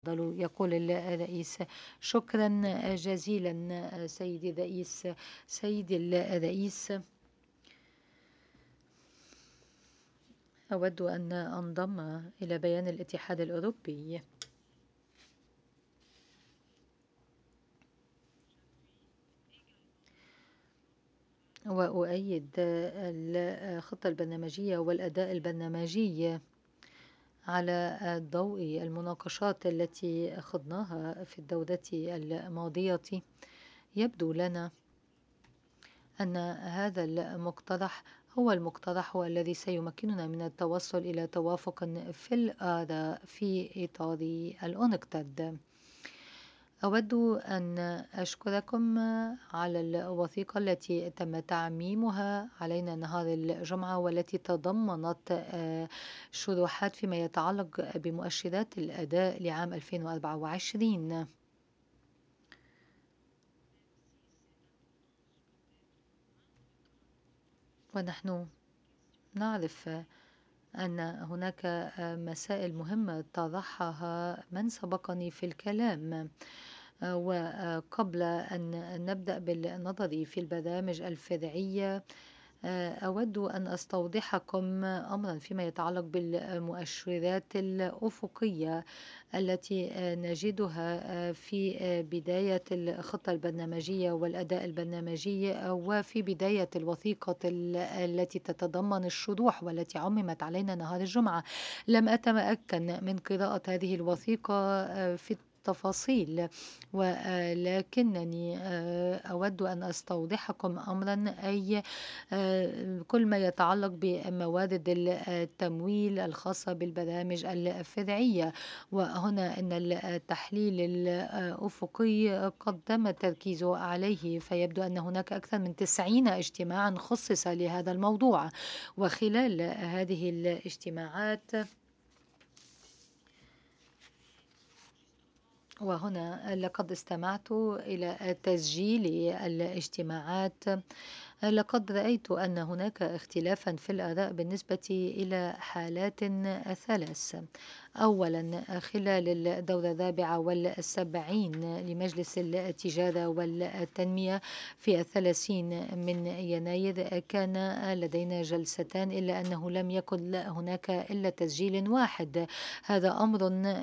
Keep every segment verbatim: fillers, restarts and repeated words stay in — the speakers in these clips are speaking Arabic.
تفضلوا، يقول الرئيس. شكرا جزيلا سيدي الرئيس. سيدي الرئيس، أود أن أنضم إلى بيان الاتحاد الأوروبي وأؤيد الخطة البرنامجية والأداء البرنامجي على ضوء المناقشات التي خضناها في الدورة الماضية. يبدو لنا أن هذا المقترح هو المقترح الذي سيمكننا من التوصل إلى توافق في الآراء في إطار الأونكتاد. أود أن أشكركم على الوثيقة التي تم تعميمها علينا نهار الجمعة، والتي تضمنت شروحات فيما يتعلق بمؤشرات الأداء لعام ألفين وأربعة وعشرين. ونحن نعرف أن هناك مسائل مهمة طرحها من سبقني في الكلام. وقبل أن نبدأ بالنظر في البرامج الفرعية، أود أن أستوضحكم أمرا فيما يتعلق بالمؤشرات الأفقية التي نجدها في بداية الخطة البرنامجية والأداء البرنامجي، وفي بداية الوثيقة التي تتضمن الشروح والتي عممت علينا نهار الجمعة. لم أتمكن من قراءة هذه الوثيقة في التفاصيل، ولكنني أود أن أستوضحكم أمرا، أي كل ما يتعلق بموارد التمويل الخاصة بالبرامج الفرعية. وهنا أن التحليل الأفقي قد تم التركيز عليه، فيبدو أن هناك أكثر من تسعين اجتماعا خصص لهذا الموضوع. وخلال هذه الاجتماعات، وهنا لقد استمعت إلى تسجيل الاجتماعات، لقد رأيت أن هناك اختلافا في الآراء بالنسبة إلى حالات ثلاث. أولا، خلال الدورة الرابعة والسبعين لمجلس التجارة والتنمية في الثلاثين من يناير، كان لدينا جلستان، إلا أنه لم يكن هناك إلا تسجيل واحد. هذا أمر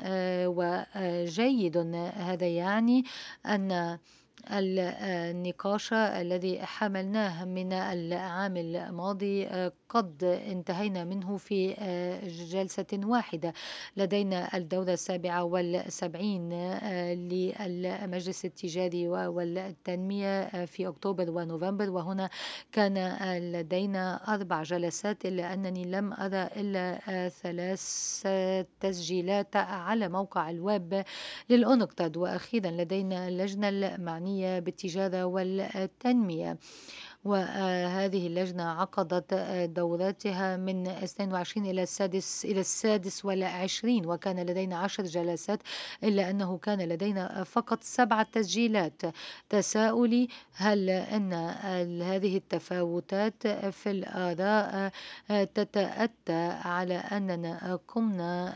وجيد. هذا يعني أن النقاش الذي حملناه من العام الماضي قد انتهينا منه في جلسة واحدة. لدينا الدورة السابعة والسبعين للمجلس التجاري والتنمية في أكتوبر ونوفمبر، وهنا كان لدينا أربع جلسات، إلا أنني لم أرى إلا ثلاث تسجيلات على موقع الويب للأونكتاد. وأخيرا، لدينا اللجنة المعنية بالتجارة والتنمية، وهذه اللجنة عقدت دوراتها من اثنين وعشرين إلى السادس إلى السادس والعشرين، وكان لدينا عشر جلسات، إلا أنه كان لدينا فقط سبعة تسجيلات. تساؤلي: هل أن هذه التفاوتات في الآراء تتأتى على أننا قمنا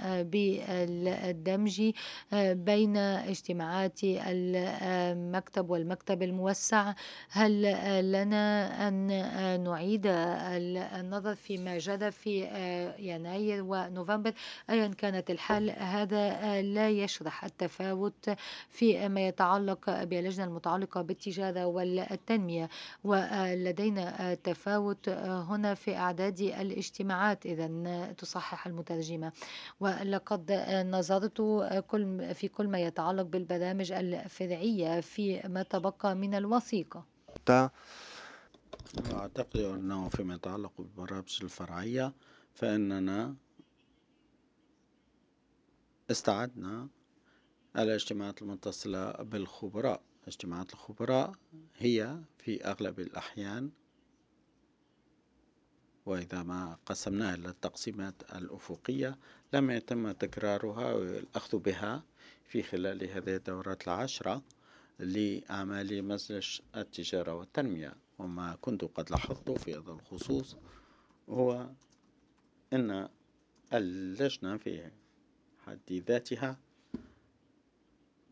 بالدمج بين اجتماعات المكتب والمكتب الموسع؟ هل لنا أن نعيد النظر فيما جرى في يناير ونوفمبر؟ أيا كانت الحال، هذا لا يشرح التفاوت فيما يتعلق باللجنة المتعلقة بالتجارة والتنمية. ولدينا تفاوت هنا في أعداد الاجتماعات، إذن تصحح المترجمة. ولقد نظرت كل في كل ما يتعلق بالبرامج الفرعية فيما تبقى من الوثيقة. أعتقد أنه فيما يتعلق بالبرامج الفرعية، فإننا استعدنا الاجتماعات المتصلة بالخبراء. اجتماعات الخبراء هي في أغلب الأحيان، وإذا ما قسمناها إلى التقسيمات الأفقية، لم يتم تكرارها والأخذ بها في خلال هذه الدورات العشرة لأعمال مجلس التجارة والتنمية. وما كنت قد لاحظت في هذا الخصوص هو أن اللجنة في حد ذاتها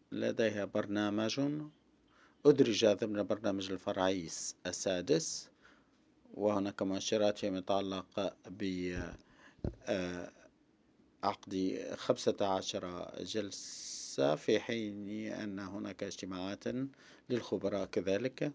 لديها برنامج أدرج ضمن برنامج الفرعي السادس، وهناك مؤشرات فيما يتعلق بعقد خمسة عشر جلسة، في حين أن هناك اجتماعات للخبراء كذلك.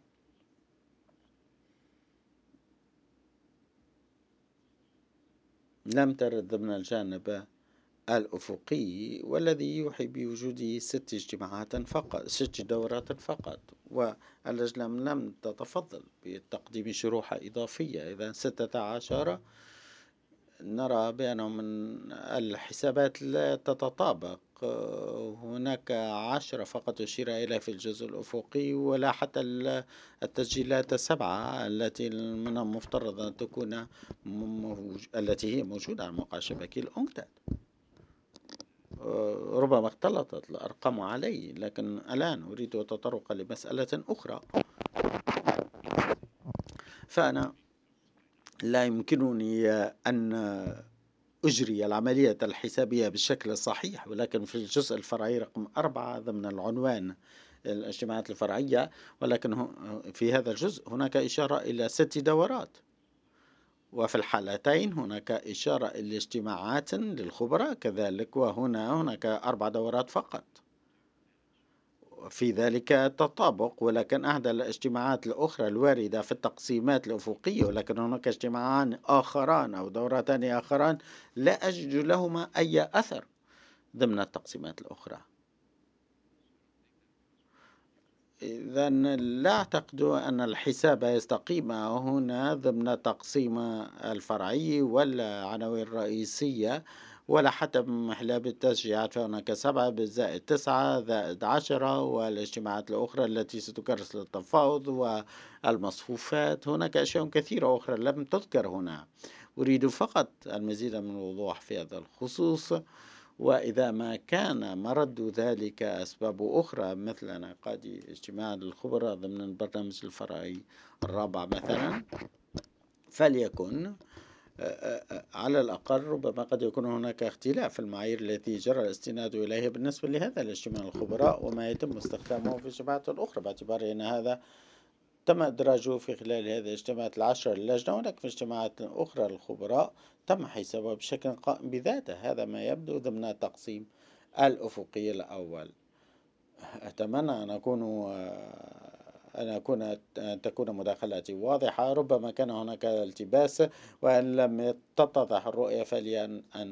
لم ترد ضمن الجانب الأفقي، والذي يوحي بوجود ست اجتماعات فقط، ست دورات فقط، واللجنة لم تتفضل بتقديم شروح إضافية. إذا ستة عشر نرى بأن من الحسابات لا تتطابق. هناك عشرة فقط أشير إليها في الجزء الأفقي، ولا حتى التسجيلات السبعة التي من المفترض أن تكون موج... التي هي موجودة على موقع شبكي الأنكتاد. ربما اختلطت الأرقام علي، لكن الآن أريد التطرق لمسألة أخرى. فأنا لا يمكنني أن أجري العملية الحسابية بالشكل الصحيح، ولكن في الجزء الفرعي رقم أربعة ضمن العنوان الاجتماعات الفرعية، ولكن في هذا الجزء هناك إشارة إلى ست دورات، وفي الحالتين هناك إشارة إلى اجتماعات للخبراء كذلك، وهنا هناك أربع دورات فقط. في ذلك تطابق، ولكن أحد الاجتماعات الأخرى الواردة في التقسيمات الأفقية، ولكن هناك اجتماعان آخران أو دورتان آخران لا أجد لهما أي أثر ضمن التقسيمات الأخرى. إذا لا أعتقد أن الحساب يستقيم هنا ضمن تقسيم الفرعي ولا عناوين الرئيسية، ولا حتى بمحلاب التشجيعات. فهناك سبعة بالزائد تسعة زائد عشرة، والاجتماعات الأخرى التي ستكرس للتفاوض والمصفوفات. هناك أشياء كثيرة أخرى لم تذكر هنا. أريد فقط المزيد من الوضوح في هذا الخصوص، وإذا ما كان مرد ذلك أسباب أخرى مثل انعقاد اجتماع للخبراء ضمن البرنامج الفرعي الرابع مثلا، فليكن على الأقل. ربما قد يكون هناك اختلاف في المعايير التي جرى الاستناد إليها بالنسبة لهذا الاجتماع الخبراء وما يتم استخدامه في اجتماعات أخرى، باعتبار أن هذا تم إدراجه في خلال هذه الاجتماعات العشرة للجنة، ولكن في اجتماعات أخرى للخبراء تم حسابه بشكل قائم بذاته. هذا ما يبدو ضمن تقسيم الأفقي الأول. أتمنى أن أكون أن أكون أن تكون مداخلتي واضحة. ربما كان هناك التباس وأن لم تتضح الرؤية، فلي أن